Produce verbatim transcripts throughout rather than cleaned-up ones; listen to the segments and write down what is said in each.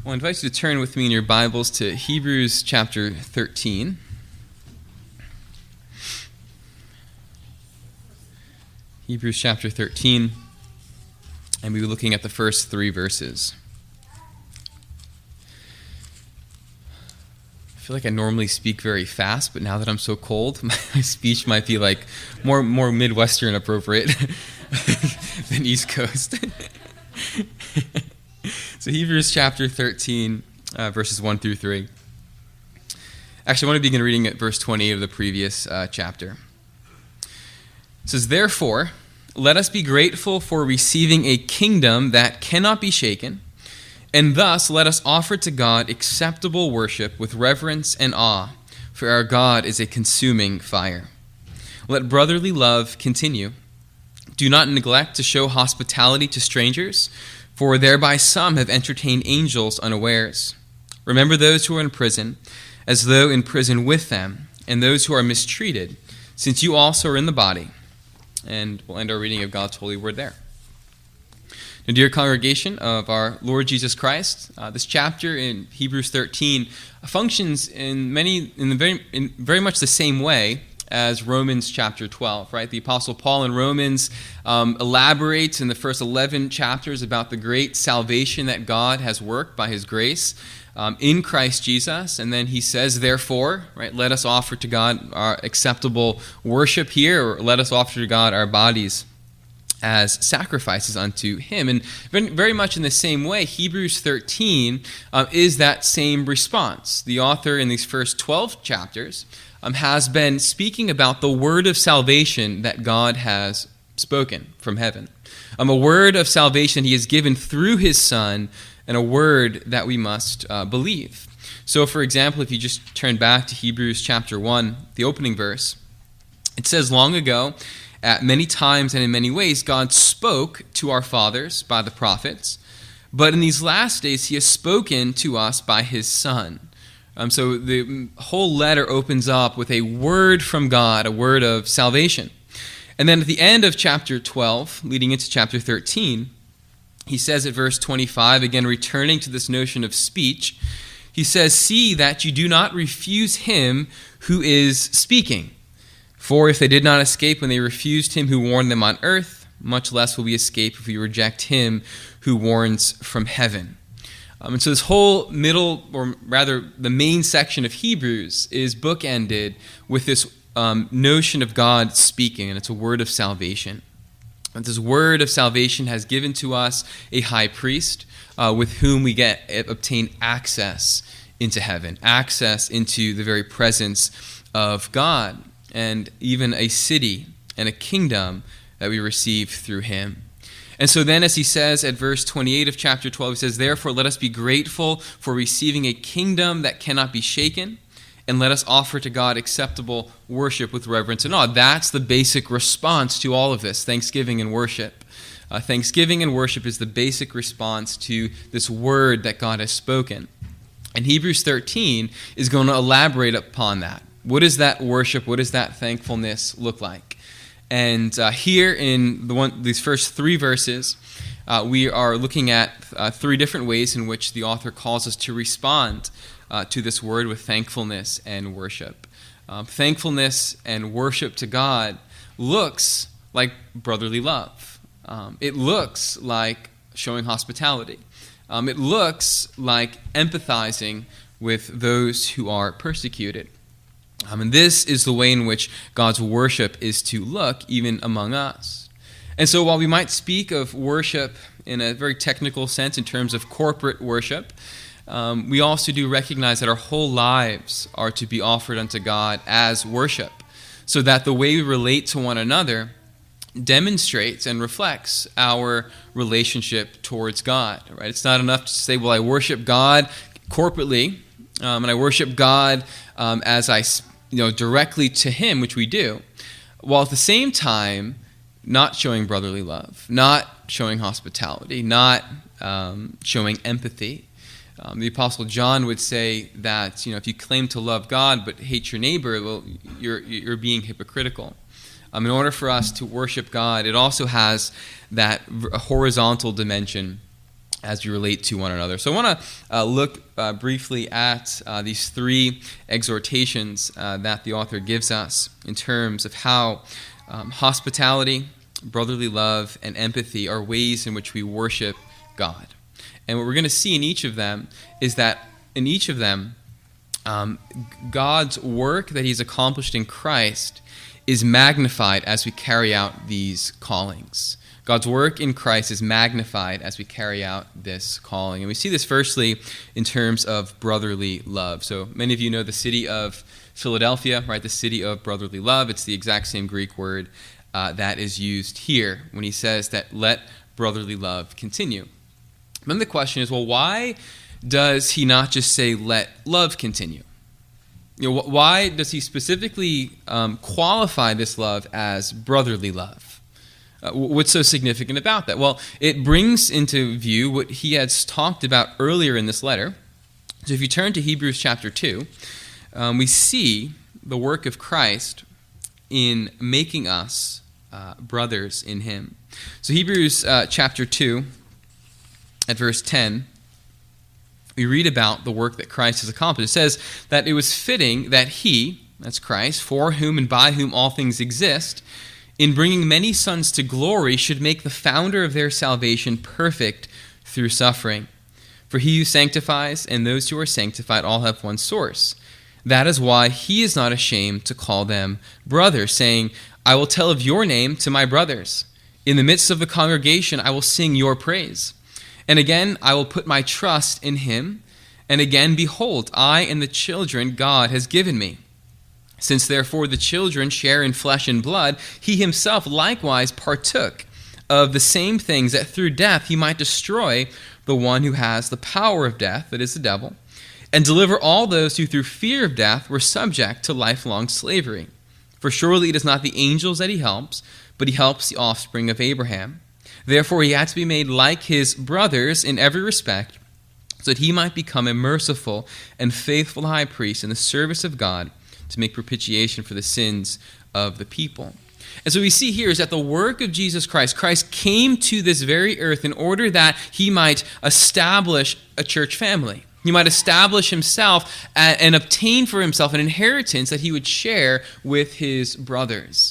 Well, I invite you to turn with me in your Bibles to Hebrews chapter thirteen. Hebrews chapter thirteen, and we'll be looking at the first three verses. I feel like I normally speak very fast, but now that I'm so cold, my speech might be like more more Midwestern appropriate than East Coast. So Hebrews chapter thirteen, uh, verses one through three. Actually, I want to begin reading at verse twenty of the previous uh, chapter. It says, "Therefore, let us be grateful for receiving a kingdom that cannot be shaken, and thus let us offer to God acceptable worship with reverence and awe, for our God is a consuming fire. Let brotherly love continue. Do not neglect to show hospitality to strangers, for thereby some have entertained angels unawares. Remember those who are in prison, as though in prison with them, and those who are mistreated, since you also are in the body." And we'll end our reading of God's holy word there. Now, dear congregation of our Lord Jesus Christ, uh, this chapter in Hebrews thirteen functions in many, in, the very, in very much the same way as Romans chapter twelve, right? The Apostle Paul in Romans um, elaborates in the first eleven chapters about the great salvation that God has worked by His grace um, in Christ Jesus, and then he says, therefore, right, let us offer to God our acceptable worship here, or let us offer to God our bodies as sacrifices unto Him. And very much in the same way, Hebrews thirteen uh, is that same response. The author in these first twelve chapters Um, has been speaking about the word of salvation that God has spoken from heaven. Um, a word of salvation He has given through His Son, and a word that we must uh, believe. So, for example, if you just turn back to Hebrews chapter one, the opening verse, it says, "Long ago, at many times and in many ways, God spoke to our fathers by the prophets, but in these last days He has spoken to us by His Son." Um, so the whole letter opens up with a word from God, a word of salvation. And then at the end of chapter twelve, leading into chapter thirteen, he says at verse twenty-five, again returning to this notion of speech, he says, "See that you do not refuse Him who is speaking. For if they did not escape when they refused Him who warned them on earth, much less will we escape if we reject Him who warns from heaven." Um, and so this whole middle, or rather the main section of Hebrews, is bookended with this um, notion of God speaking, and it's a word of salvation. And this word of salvation has given to us a high priest uh, with whom we get obtain access into heaven, access into the very presence of God, and even a city and a kingdom that we receive through Him. And so then, as he says at verse twenty-eight of chapter twelve, he says, "Therefore let us be grateful for receiving a kingdom that cannot be shaken, and let us offer to God acceptable worship with reverence and awe." That's the basic response to all of this, thanksgiving and worship. Uh, thanksgiving and worship is the basic response to this word that God has spoken. And Hebrews thirteen is going to elaborate upon that. What does that worship, what does that thankfulness look like? And uh, here in the one, these first three verses, uh, we are looking at uh, three different ways in which the author calls us to respond uh, to this word with thankfulness and worship. Um, thankfulness and worship to God looks like brotherly love. Um, it looks like showing hospitality. Um, it looks like empathizing with those who are persecuted. Um, and this is the way in which God's worship is to look even among us. And so while we might speak of worship in a very technical sense in terms of corporate worship, um, we also do recognize that our whole lives are to be offered unto God as worship, so that the way we relate to one another demonstrates and reflects our relationship towards God. Right? It's not enough to say, well, I worship God corporately, um, and I worship God um, as I you know, directly to Him, which we do, while at the same time not showing brotherly love, not showing hospitality, not um, showing empathy. Um, the Apostle John would say that, you know, if you claim to love God but hate your neighbor, well, you're you're being hypocritical. Um, in order for us to worship God, it also has that horizontal dimension as we relate to one another. So I want to uh, look uh, briefly at uh, these three exhortations uh, that the author gives us in terms of how um, hospitality, brotherly love, and empathy are ways in which we worship God. And what we're going to see in each of them is that in each of them, um, God's work that he's accomplished in Christ is magnified as we carry out these callings. God's work in Christ is magnified as we carry out this calling. And we see this firstly in terms of brotherly love. So many of you know the city of Philadelphia, right? The city of brotherly love. It's the exact same Greek word uh, that is used here when he says that let brotherly love continue. Then the question is, well, why does he not just say let love continue? You know, why does he specifically um, qualify this love as brotherly love? Uh, what's so significant about that? Well, it brings into view what he has talked about earlier in this letter. So if you turn to Hebrews chapter two, um, we see the work of Christ in making us uh, brothers in him. So Hebrews uh, chapter two, at verse ten, we read about the work that Christ has accomplished. It says that it was fitting that he, that's Christ, for whom and by whom all things exist, in bringing many sons to glory, should make the founder of their salvation perfect through suffering. For he who sanctifies and those who are sanctified all have one source. That is why he is not ashamed to call them brothers, saying, I will tell of your name to my brothers. In the midst of the congregation I will sing your praise. And again I will put my trust in him. And again, behold, I and the children God has given me. Since therefore the children share in flesh and blood, he himself likewise partook of the same things, that through death he might destroy the one who has the power of death, that is the devil, and deliver all those who through fear of death were subject to lifelong slavery. For surely it is not the angels that he helps, but he helps the offspring of Abraham. Therefore he had to be made like his brothers in every respect, so that he might become a merciful and faithful high priest in the service of God, to make propitiation for the sins of the people. And so we see here is that the work of Jesus Christ, Christ came to this very earth in order that he might establish a church family. He might establish himself and obtain for himself an inheritance that he would share with his brothers.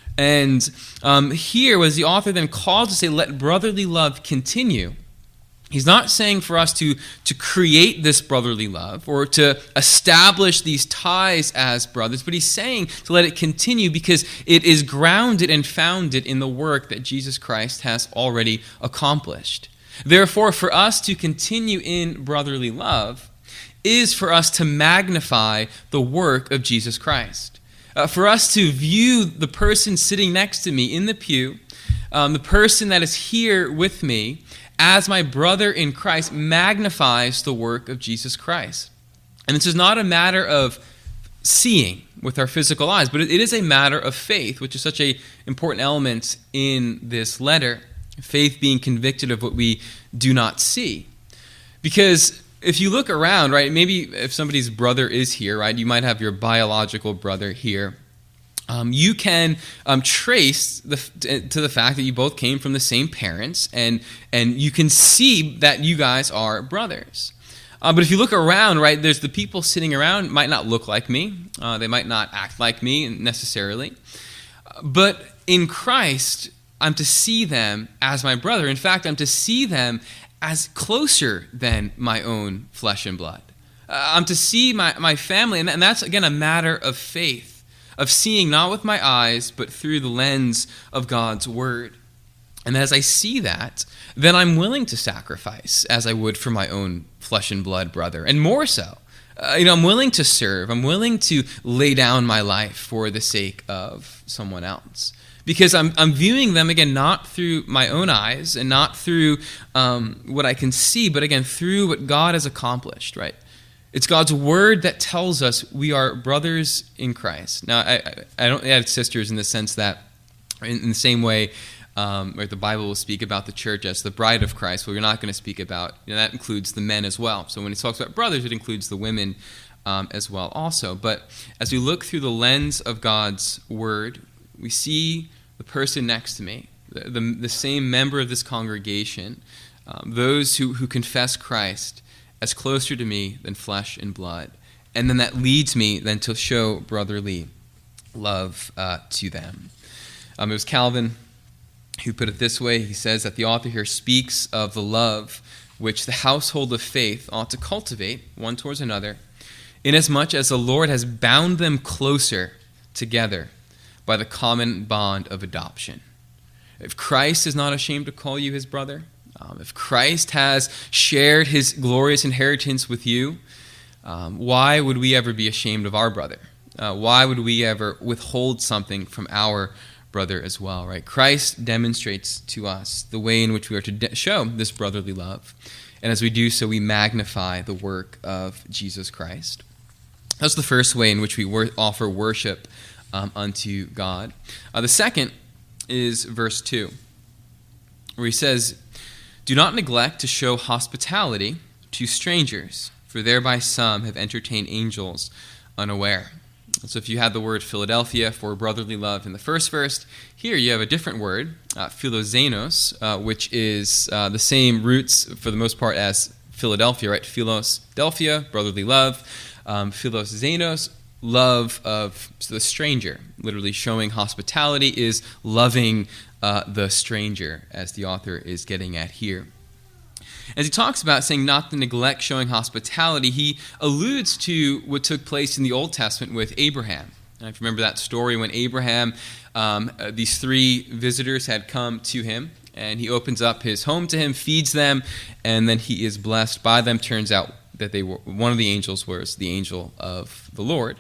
And um, here was the author then called to say, let brotherly love continue. He's not saying for us to, to create this brotherly love or to establish these ties as brothers, but he's saying to let it continue because it is grounded and founded in the work that Jesus Christ has already accomplished. Therefore, for us to continue in brotherly love is for us to magnify the work of Jesus Christ. Uh, for us to view the person sitting next to me in the pew, um, the person that is here with me, as my brother in Christ, magnifies the work of Jesus Christ. And this is not a matter of seeing with our physical eyes, but it is a matter of faith, which is such an important element in this letter. Faith being convicted of what we do not see. Because if you look around, right, maybe if somebody's brother is here, right, you might have your biological brother here. Um, you can um, trace the, to the fact that you both came from the same parents, and and you can see that you guys are brothers. Uh, but if you look around, right, there's the people sitting around might not look like me. Uh, they might not act like me necessarily. But in Christ, I'm to see them as my brother. In fact, I'm to see them as closer than my own flesh and blood. Uh, I'm to see my, my family, and that's, again, a matter of faith. Of seeing not with my eyes, but through the lens of God's word. And as I see that, then I'm willing to sacrifice as I would for my own flesh and blood brother. And more so, uh, you know, I'm willing to serve. I'm willing to lay down my life for the sake of someone else. Because I'm I'm viewing them, again, not through my own eyes and not through um, what I can see, but again, through what God has accomplished, right? It's God's word that tells us we are brothers in Christ. Now, I, I don't add sisters in the sense that, in, in the same way, um, where the Bible will speak about the church as the bride of Christ, well, we're not going to speak about, you know, that includes the men as well. So when it talks about brothers, it includes the women um, as well also. But as we look through the lens of God's word, we see the person next to me, the, the, the same member of this congregation, Um, those who, who confess Christ as closer to me than flesh and blood. And then that leads me then to show brotherly love uh, to them. Um, it was Calvin who put it this way. He says that the author here speaks of the love which the household of faith ought to cultivate one towards another, inasmuch as the Lord has bound them closer together by the common bond of adoption. If Christ is not ashamed to call you his brother, um, if Christ has shared his glorious inheritance with you, um, why would we ever be ashamed of our brother? Uh, why would we ever withhold something from our brother as well, right? Christ demonstrates to us the way in which we are to de- show this brotherly love. And as we do so, we magnify the work of Jesus Christ. That's the first way in which we wor- offer worship um, unto God. Uh, the second is verse two, where he says, "Do not neglect to show hospitality to strangers, for thereby some have entertained angels unaware." So if you had the word Philadelphia for brotherly love in the first verse, here you have a different word, uh, philoxenos, uh, which is uh, the same roots for the most part as Philadelphia, right? Philos, Delphia, brotherly love. Um, philoxenos, love of the stranger. Literally showing hospitality is loving uh, the stranger, as the author is getting at here. As he talks about saying not to neglect showing hospitality, he alludes to what took place in the Old Testament with Abraham. And if you remember that story when Abraham, um, uh, these three visitors had come to him, and he opens up his home to him, feeds them, and then he is blessed by them. Turns out that they were one of the angels was the angel of the Lord.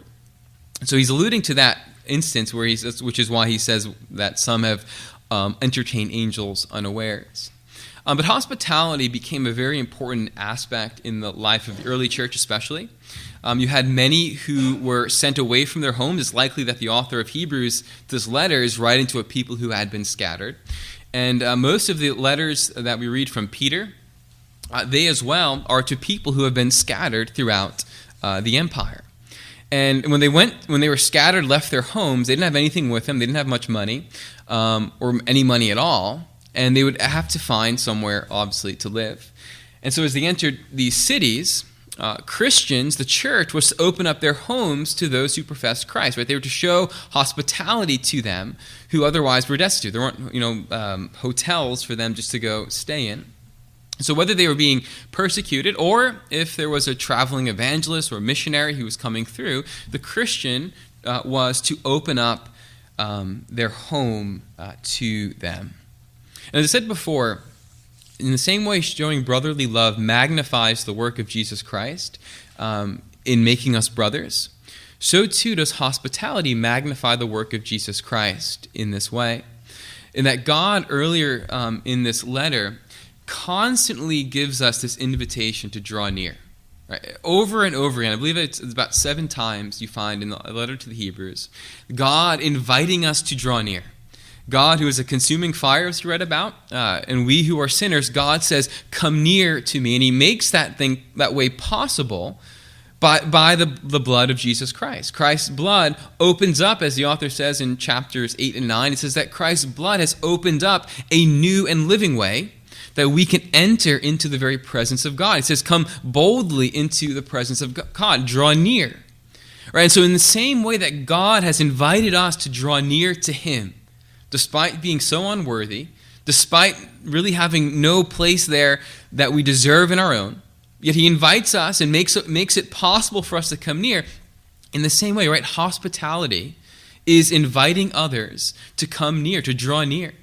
So he's alluding to that instance where he says, which is why he says that some have um, entertained angels unawares. Um, but hospitality became a very important aspect in the life of the early church especially. Um, you had many who were sent away from their homes. It's likely that the author of Hebrews, this letter, is writing to a people who had been scattered. And uh, most of the letters that we read from Peter, uh, they as well are to people who have been scattered throughout uh, the empire. And when they went, when they were scattered, left their homes, they didn't have anything with them. They didn't have much money um, or any money at all. And they would have to find somewhere, obviously, to live. And so as they entered these cities, uh, Christians, the church, was to open up their homes to those who professed Christ. Right? They were to show hospitality to them who otherwise were destitute. There weren't, you know, um, hotels for them just to go stay in. So whether they were being persecuted or if there was a traveling evangelist or missionary who was coming through, the Christian uh, was to open up um, their home uh, to them. And as I said before, in the same way showing brotherly love magnifies the work of Jesus Christ um, in making us brothers, so too does hospitality magnify the work of Jesus Christ in this way. In that God, earlier um, in this letter, constantly gives us this invitation to draw near. Right? Over and over again, I believe it's about seven times you find in the letter to the Hebrews, God inviting us to draw near. God, who is a consuming fire, as you read about, uh, and we who are sinners, God says, "Come near to me," and He makes that thing that way possible by by the the blood of Jesus Christ. Christ's blood opens up, as the author says in chapters eight and nine. It says that Christ's blood has opened up a new and living way that we can enter into the very presence of God. It says, "Come boldly into the presence of God, draw near." Right, and so in the same way that God has invited us to draw near to Him, despite being so unworthy, despite really having no place there that we deserve in our own, yet He invites us and makes it, makes it possible for us to come near. In the same way, right, hospitality is inviting others to come near, to draw near.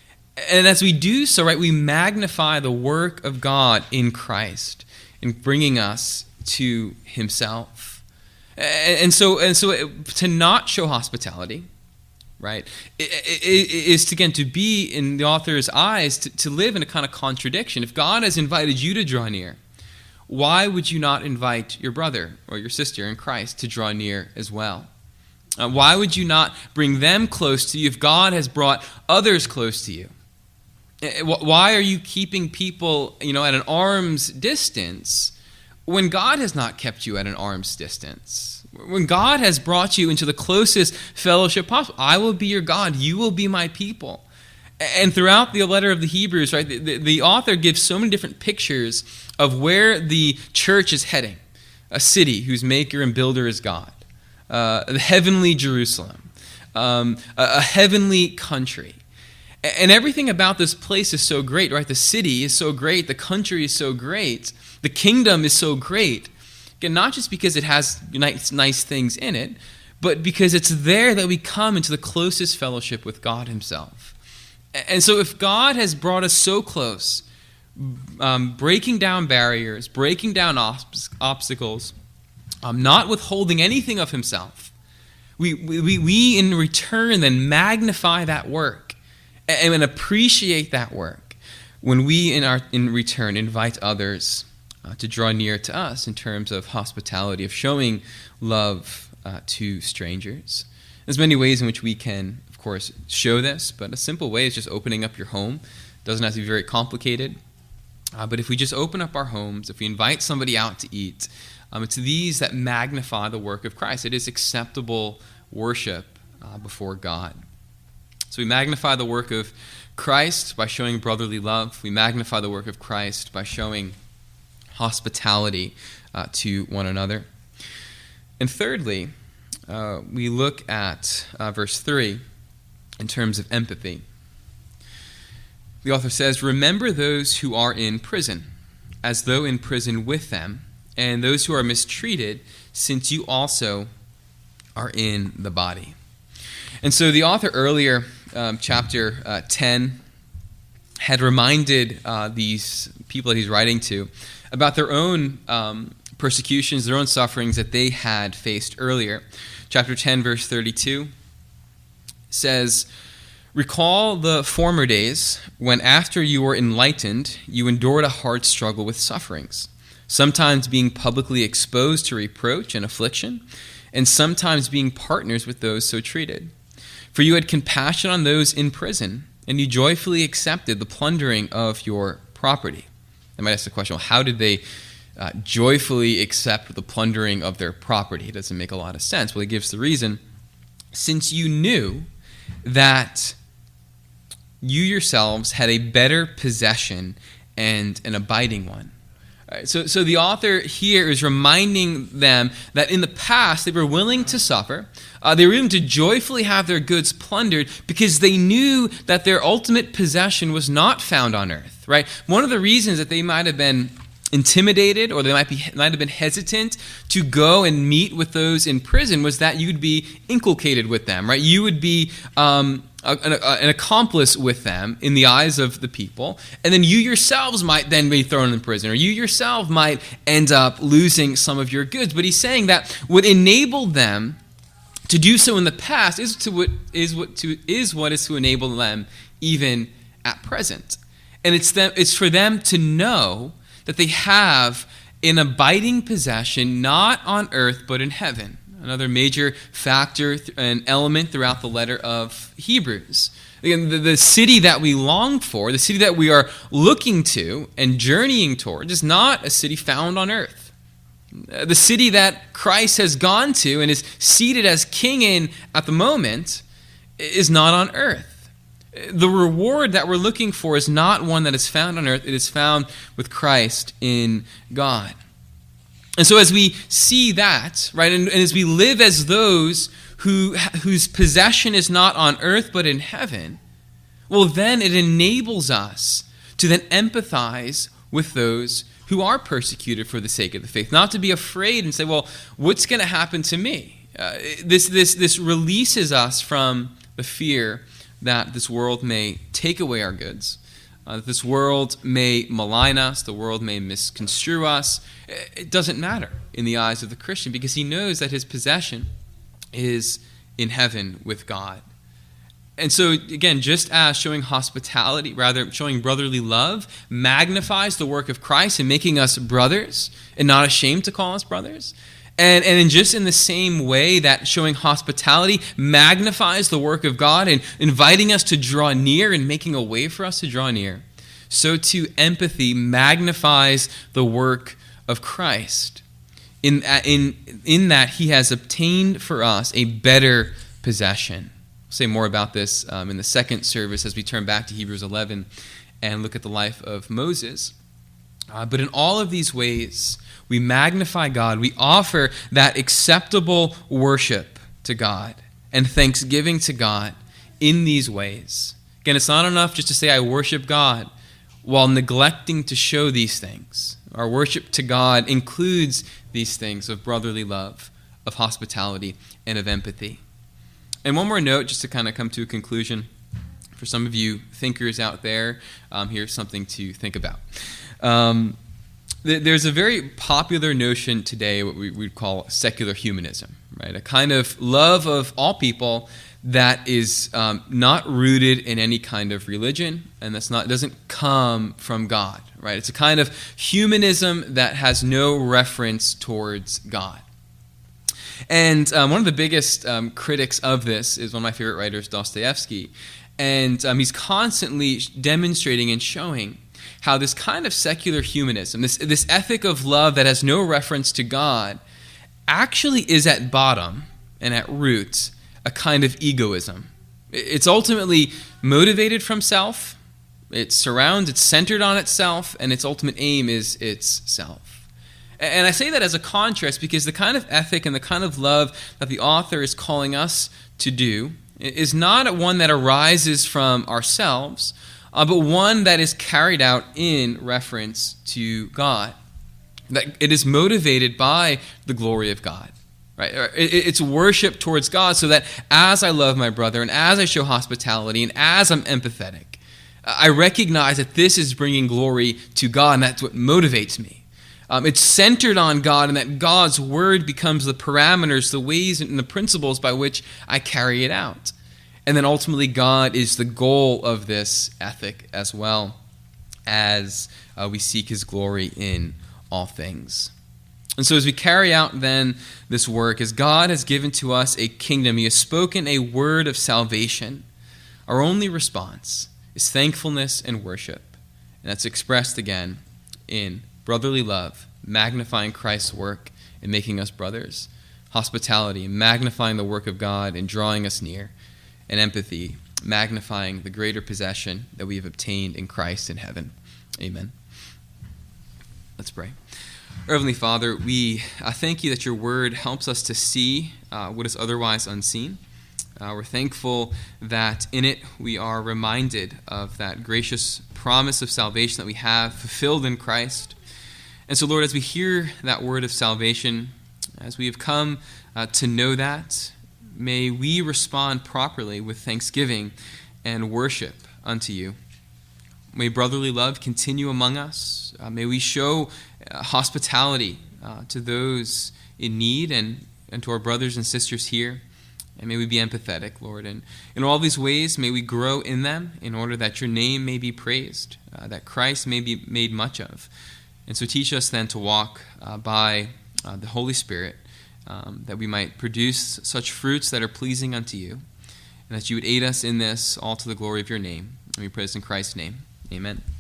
And as we do so, right, we magnify the work of God in Christ in bringing us to Himself. And so, and so to not show hospitality, right, it, it, it is, again, to be, in the author's eyes, to, to live in a kind of contradiction. If God has invited you to draw near, why would you not invite your brother or your sister in Christ to draw near as well? Uh, why would you not bring them close to you if God has brought others close to you? Why are you keeping people, you know, at an arm's distance when God has not kept you at an arm's distance? When God has brought you into the closest fellowship possible, I will be your God, you will be my people. And throughout the letter of the Hebrews, right, the, the, the author gives so many different pictures of where the church is heading. A city whose maker and builder is God. Uh, the heavenly Jerusalem. Um, a, a heavenly country. And everything about this place is so great, right? The city is so great. The country is so great. The kingdom is so great. Again, not just because it has nice, nice things in it, but because it's there that we come into the closest fellowship with God himself. And so if God has brought us so close, um, breaking down barriers, breaking down ob- obstacles, um, not withholding anything of himself, we, we, we in return then magnify that work and, and appreciate that work when we in, our, in return invite others uh, to draw near to us in terms of hospitality, of showing love uh, to strangers. There's many ways in which we can, of course, show this, but a simple way is just opening up your home. It doesn't have to be very complicated. Uh, but if we just open up our homes, if we invite somebody out to eat, um, it's these that magnify the work of Christ. It is acceptable worship uh, before God. So we magnify the work of Christ by showing brotherly love. We magnify the work of Christ by showing hospitality uh, to one another. And thirdly, uh, we look at uh, verse three in terms of empathy. The author says, "Remember those who are in prison, as though in prison with them, and those who are mistreated, since you also are in the body." And so the author earlier, um, chapter uh, ten, had reminded uh, these people that he's writing to about their own um, persecutions, their own sufferings that they had faced earlier. Chapter ten, verse thirty-two says, "Recall the former days when after you were enlightened, you endured a hard struggle with sufferings, sometimes being publicly exposed to reproach and affliction, and sometimes being partners with those so treated. For you had compassion on those in prison, and you joyfully accepted the plundering of your property." I might ask the question, well, how did they uh, joyfully accept the plundering of their property? It doesn't make a lot of sense. Well, he gives the reason. "Since you knew that you yourselves had a better possession and an abiding one." Right, so, so the author here is reminding them that in the past they were willing to suffer. Uh, they were willing to joyfully have their goods plundered because they knew that their ultimate possession was not found on earth. Right? One of the reasons that they might have been intimidated or they might be might have been hesitant to go and meet with those in prison was that you'd be inculcated with them. Right? You would be um, An, an accomplice with them in the eyes of the people, and then you yourselves might then be thrown in prison, or you yourself might end up losing some of your goods. But he's saying that what enabled them to do so in the past is to what is what to is what is to enable them even at present, and it's them it's for them to know that they have an abiding possession not on earth but in heaven. Another major factor and element throughout the letter of Hebrews. Again, the, the city that we long for, the city that we are looking to and journeying toward, is not a city found on earth. The city that Christ has gone to and is seated as king in at the moment is not on earth. The reward that we're looking for is not one that is found on earth. It is found with Christ in God. And so as we see that, right, and, and as we live as those who whose possession is not on earth but in heaven, well, then it enables us to then empathize with those who are persecuted for the sake of the faith. Not to be afraid and say, well, what's going to happen to me? Uh, this, this, this releases us from the fear that this world may take away our goods. Uh, that this world may malign us, the world may misconstrue us. It doesn't matter in the eyes of the Christian because he knows that his possession is in heaven with God. And so, again, just as showing hospitality, rather showing brotherly love, magnifies the work of Christ in making us brothers and not ashamed to call us brothers, And, and in just in the same way that showing hospitality magnifies the work of God and inviting us to draw near and making a way for us to draw near, so too empathy magnifies the work of Christ in, in, in that he has obtained for us a better possession. say more about this um, in the second service as we turn back to Hebrews eleven and look at the life of Moses. Uh, but in all of these ways, we magnify God. We offer that acceptable worship to God and thanksgiving to God in these ways. Again, it's not enough just to say, I worship God, while neglecting to show these things. Our worship to God includes these things of brotherly love, of hospitality, and of empathy. And one more note, just to kind of come to a conclusion. For some of you thinkers out there, um, here's something to think about. Um, th- there's a very popular notion today, what we would call secular humanism, right? A kind of love of all people that is um, not rooted in any kind of religion, and that's not doesn't come from God, right? It's a kind of humanism that has no reference towards God. And um, one of the biggest um, critics of this is one of my favorite writers, Dostoevsky, and um, he's constantly demonstrating and showing how this kind of secular humanism, this this ethic of love that has no reference to God, actually is at bottom and at root a kind of egoism. It's ultimately motivated from self, it surrounds, it's centered on itself, and its ultimate aim is its self. And I say that as a contrast because the kind of ethic and the kind of love that the author is calling us to do is not one that arises from ourselves, uh, but one that is carried out in reference to God. That it is motivated by the glory of God. Right? It's worship towards God so that as I love my brother and as I show hospitality and as I'm empathetic, I recognize that this is bringing glory to God, and that's what motivates me. Um, it's centered on God, and that God's word becomes the parameters, the ways and the principles by which I carry it out. And then ultimately God is the goal of this ethic as well as uh, we seek his glory in all things. And so as we carry out then this work, as God has given to us a kingdom, he has spoken a word of salvation, our only response is thankfulness and worship. And that's expressed again in brotherly love, magnifying Christ's work and making us brothers, hospitality, magnifying the work of God and drawing us near, and empathy, magnifying the greater possession that we have obtained in Christ in heaven. Amen. Let's pray. Our Heavenly Father, we uh, thank you that your word helps us to see uh, what is otherwise unseen. Uh, we're thankful that in it we are reminded of that gracious promise of salvation that we have fulfilled in Christ. And so, Lord, as we hear that word of salvation, as we have come uh, to know that, may we respond properly with thanksgiving and worship unto you. May brotherly love continue among us. Uh, may we show uh, hospitality uh, to those in need and, and to our brothers and sisters here. And may we be empathetic, Lord. And in all these ways, may we grow in them in order that your name may be praised, uh, that Christ may be made much of. And so teach us then to walk uh, by uh, the Holy Spirit, um, that we might produce such fruits that are pleasing unto you, and that you would aid us in this, all to the glory of your name. And we pray this in Christ's name. Amen.